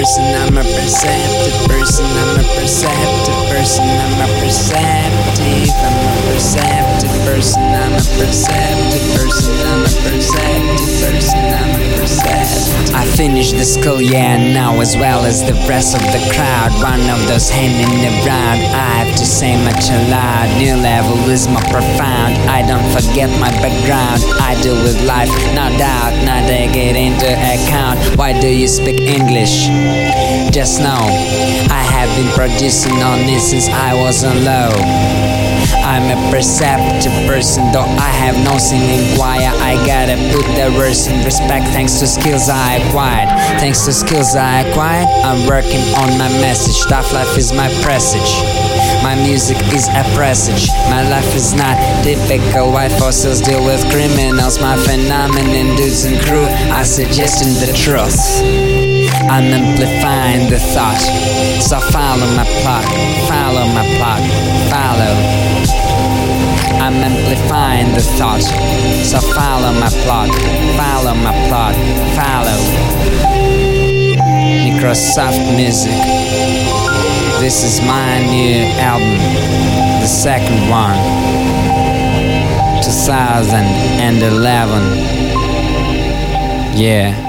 person, I'm a perceptive person, I'm a perceptive person, I'm a perceptive, I'm a perceptive person, I'm a perceptive person, I'm a perceptive person, I'm a perceptive. I finished the school year now as well as the rest of the crowd. One of those hanging around, I have to say much aloud. New level is more profound, I don't forget my background. I deal with life, no doubt, now they get into account. Why do you speak English? Just know, I have been producing on it since I was on low. I'm a perceptive person, though I have no singing choir. I gotta put the words in respect thanks to skills I acquired. Thanks to skills I acquired, I'm working on my message. Tough life is my presage, my music is a presage. My life is not typical, white fossils deal with criminals. My phenomenon, dudes and crew are suggesting the truth. I'm amplifying the thought, so follow my plot, follow my plot, follow. I'm amplifying the thought, so follow my plot, follow my plot, follow. Microsoft Music. This is my new album, the second one, 2011. Yeah.